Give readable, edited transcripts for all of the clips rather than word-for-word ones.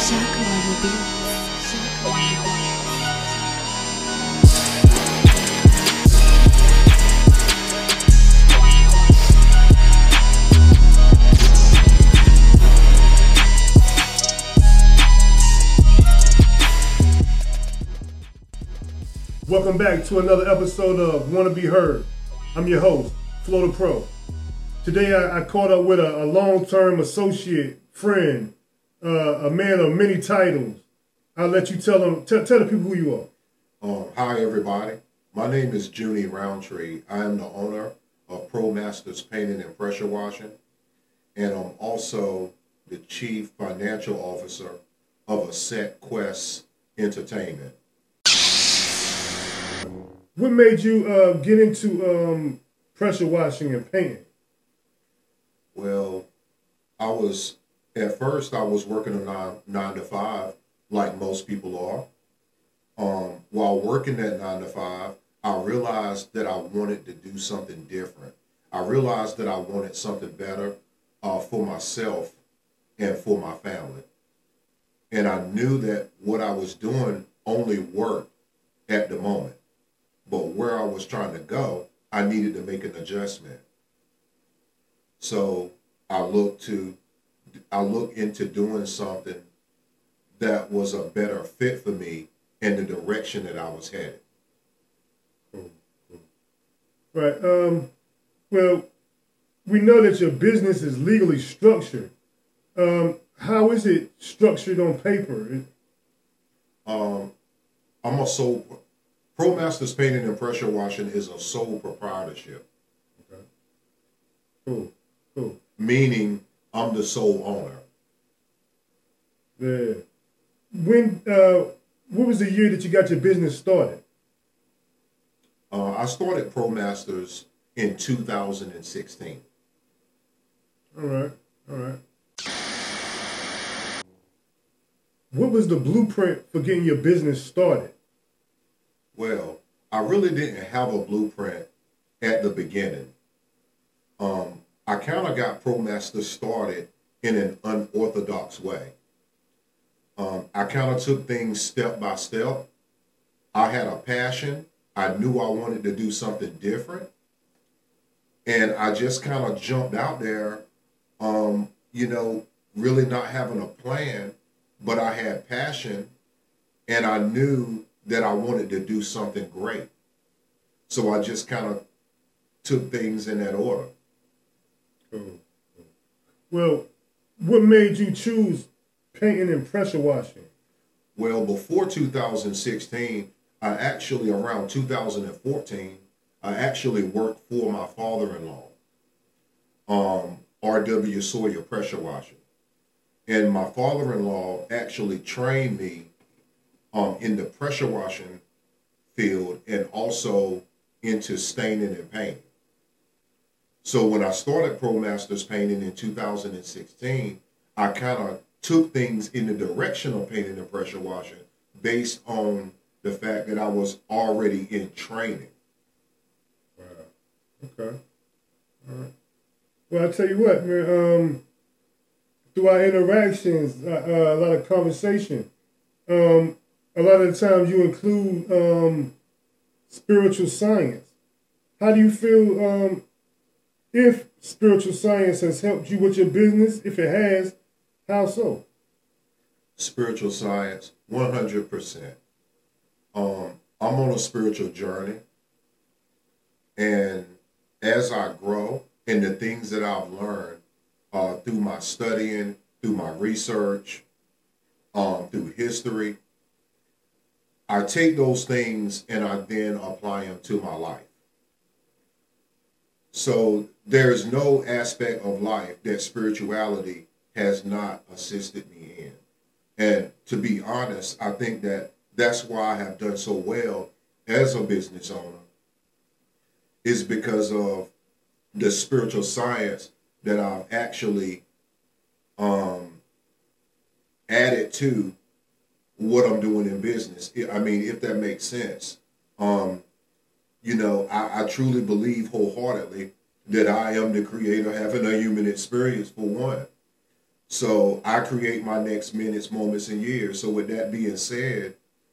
Welcome back to another episode of Wanna Be Heard. I'm your host, Flo the Pro. Today I caught up with a long-term associate, friend, a man of many titles. I'll let you tell the people who you are. Hi everybody. My name is Junie Roundtree. I am the owner of Pro Masters Painting and Pressure Washing, and I'm also the Chief Financial Officer of Asset Quest Entertainment. What made you get into pressure washing and painting? Well, at first I was working a 9 to 5 like most people are. While working that 9 to 5, I realized that I wanted to do something different. I realized that I wanted something better for myself and for my family. And I knew that what I was doing only worked at the moment. But where I was trying to go, I needed to make an adjustment. So I looked into doing something that was a better fit for me in the direction that I was headed. Right. Well, we know that your business is legally structured. How is it structured on paper? Pro Masters Painting and Pressure Washing is a sole proprietorship. Okay. Cool. Meaning I'm the sole owner. Yeah. What was the year that you got your business started? I started Pro Masters in 2016. All right. What was the blueprint for getting your business started? Well, I really didn't have a blueprint at the beginning. I kind of got Pro Masters started in an unorthodox way. I kind of took things step by step. I had a passion. I knew I wanted to do something different. And I just kind of jumped out there, really not having a plan, but I had passion and I knew that I wanted to do something great. So I just kind of took things in that order. Well, what made you choose painting and pressure washing? Well, before 2016, around 2014, I actually worked for my father-in-law, R.W. Sawyer Pressure Washing. And my father-in-law actually trained me in the pressure washing field and also into staining and painting. So when I started Pro Masters Painting in 2016, I kind of took things in the direction of painting and pressure washing based on the fact that I was already in training. Wow. Okay. All right. Well, I'll tell you what, man, through our interactions, a lot of conversation, a lot of the times you include spiritual science. How do you feel if spiritual science has helped you with your business? If it has, how so? Spiritual science, 100%. I'm on a spiritual journey. And as I grow in the things that I've learned through my studying, through my research, through history, I take those things and I then apply them to my life. So there's no aspect of life that spirituality has not assisted me in. And to be honest, I think that that's why I have done so well as a business owner, is because of the spiritual science that I've actually added to what I'm doing in business. I mean, if that makes sense. I truly believe wholeheartedly that I am the creator having a human experience, for one. So I create my next minutes, moments, and years. So with that being said,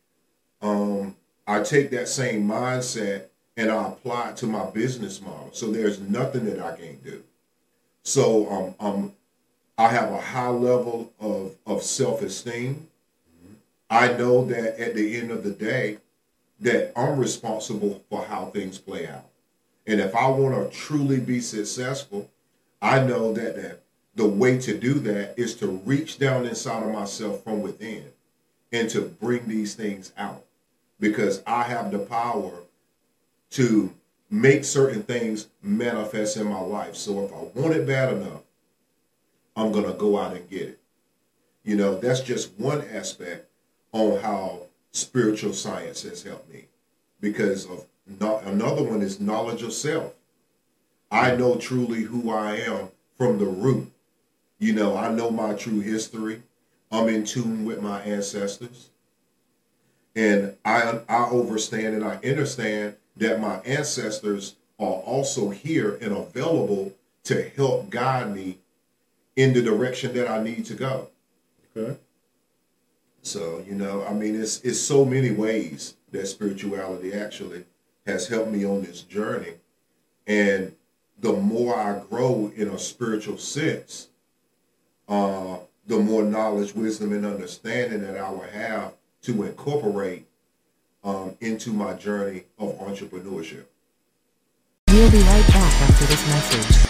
I take that same mindset and I apply it to my business model. So there's nothing that I can't do. So I have a high level of self-esteem. I know that at the end of the day, that I'm responsible for how things play out. And if I want to truly be successful, I know that the way to do that is to reach down inside of myself from within and to bring these things out, because I have the power to make certain things manifest in my life. So if I want it bad enough, I'm going to go out and get it. You know, that's just one aspect on how spiritual science has helped me, because of another one is knowledge of self. I know truly who I am from the root. You know, I know my true history. I'm in tune with my ancestors. And I understand and I understand that my ancestors are also here and available to help guide me in the direction that I need to go. Okay. So, you know, I mean, it's so many ways that spirituality actually has helped me on this journey. And the more I grow in a spiritual sense, the more knowledge, wisdom, and understanding that I will have to incorporate into my journey of entrepreneurship. We'll be right back after this message.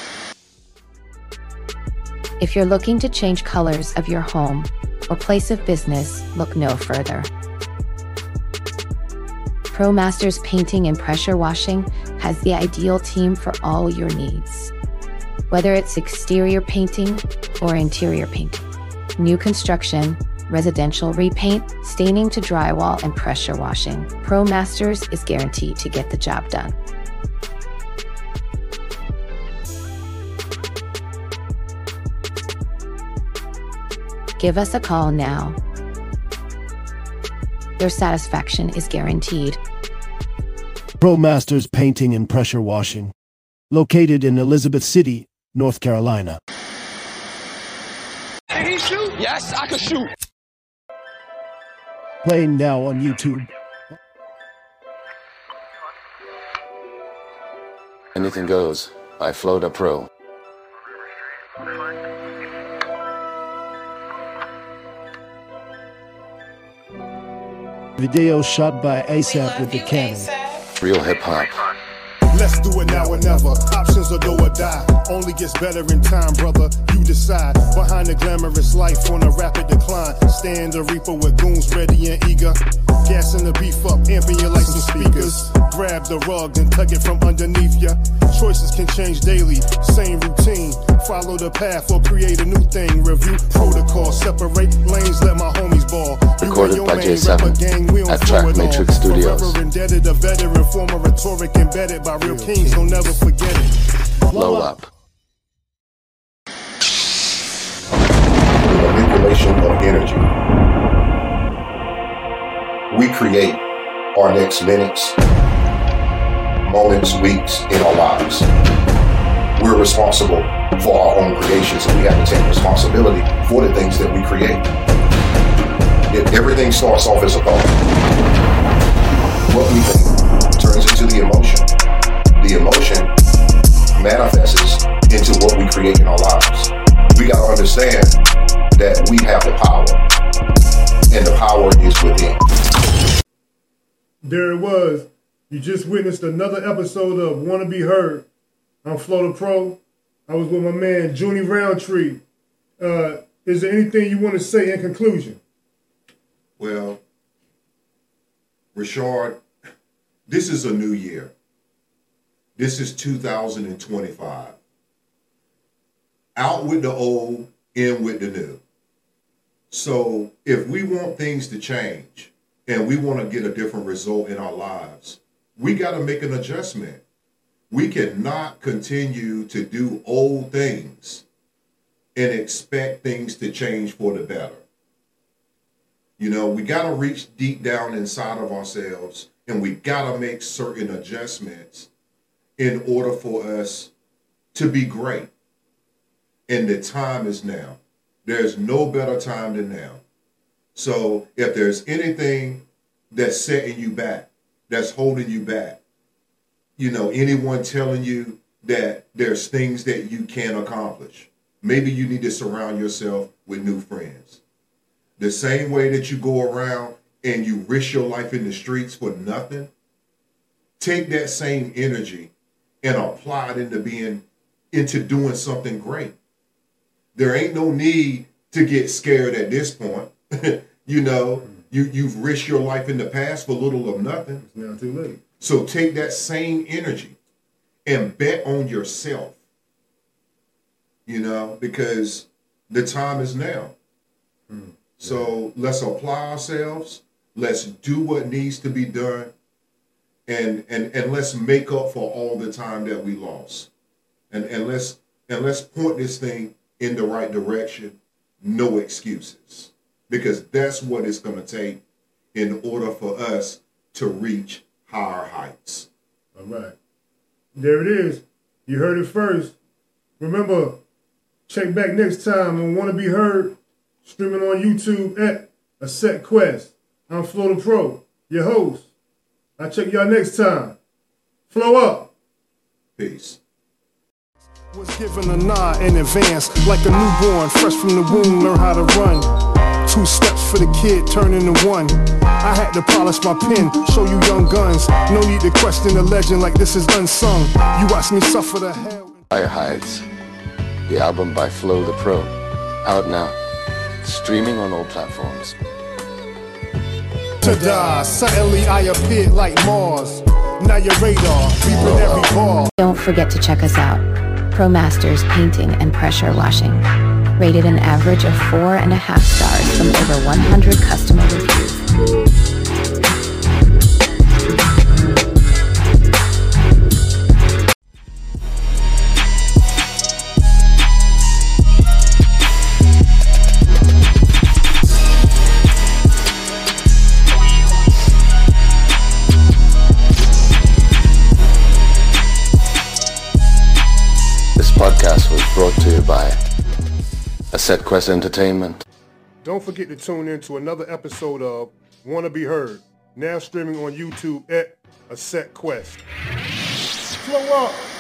If you're looking to change colors of your home or place of business, look no further. ProMasters Painting and Pressure Washing has the ideal team for all your needs. Whether it's exterior painting or interior painting, new construction, residential repaint, staining to drywall, and pressure washing, ProMasters is guaranteed to get the job done. Give us a call now. Your satisfaction is guaranteed. ProMasters Painting and Pressure Washing, located in Elizabeth City, North Carolina. Can he shoot? Yes, I can shoot. Playing now on YouTube. Anything goes. I float a pro. Video shot by ASAP with the Canon. Real hip hop. Let's do it now or never. Options are do or die. Only gets better in time, brother. You decide. Behind the glamorous life on a rapid decline. Stand the reaper with goons ready and eager. Gassing the beef up, amping your lights and speakers. Grab the rug and tug it from underneath ya. Choices can change daily. Same routine. Follow the path or create a new thing. Review protocol. Separate lanes. Let my homies ball. Recorded by J7 at Track Matrix Studios. Forever indebted, a veteran, former rhetoric embedded by real kings. Don't never forget it. Blow up. The manipulation of energy. We create our next minutes, moments, weeks in our lives. We're responsible for our own creations, and we have to take responsibility for the things that we create. Everything starts off as a thought. What we think turns into the emotion. The emotion manifests into what we create in our lives. We got to understand that we have the power, and the power is within. There it was. You just witnessed another episode of Wanna Be Heard. I'm Flo the Pro. I was with my man, Junie Roundtree. Is there anything you want to say in conclusion? Well, Richard, this is a new year. This is 2025. Out with the old, in with the new. So if we want things to change and we want to get a different result in our lives, we got to make an adjustment. We cannot continue to do old things and expect things to change for the better. You know, we got to reach deep down inside of ourselves, and we got to make certain adjustments in order for us to be great. And the time is now. There's no better time than now. So if there's anything that's setting you back, that's holding you back, you know, anyone telling you that there's things that you can't accomplish, maybe you need to surround yourself with new friends. The same way that you go around and you risk your life in the streets for nothing, take that same energy and apply it into doing something great. There ain't no need to get scared at this point. You know, you've risked your life in the past for little or nothing. It's now too late. So take that same energy and bet on yourself, you know, because the time is now. So let's apply ourselves. Let's do what needs to be done. And let's make up for all the time that we lost. And let's point this thing in the right direction. No excuses. Because that's what it's going to take in order for us to reach higher heights. All right. There it is. You heard it first. Remember, check back next time on Want to Be Heard, streaming on YouTube at A Set Quest. I'm Flo the Pro, your host. I'll check y'all next time. Flow up. Peace. Was given a nod in advance, like a newborn, fresh from the womb, learn how to run. 2 steps for the kid, turning to 1. I had to polish my pen, show you young guns. No need to question the legend like this is unsung. You watch me suffer the hell. Higher Heights, the album by Flo the Pro, out now, streaming on all platforms. To die, suddenly I appeared like Mars. Now your radar, beeping every bar. Don't forget to check us out. ProMasters Painting and Pressure Washing. Rated an average of 4.5 stars from over 100 customer reviews. This podcast was brought to you by A Set Quest Entertainment. Don't forget to tune in to another episode of Want to Be Heard, now streaming on YouTube at A Set Quest. Flow up.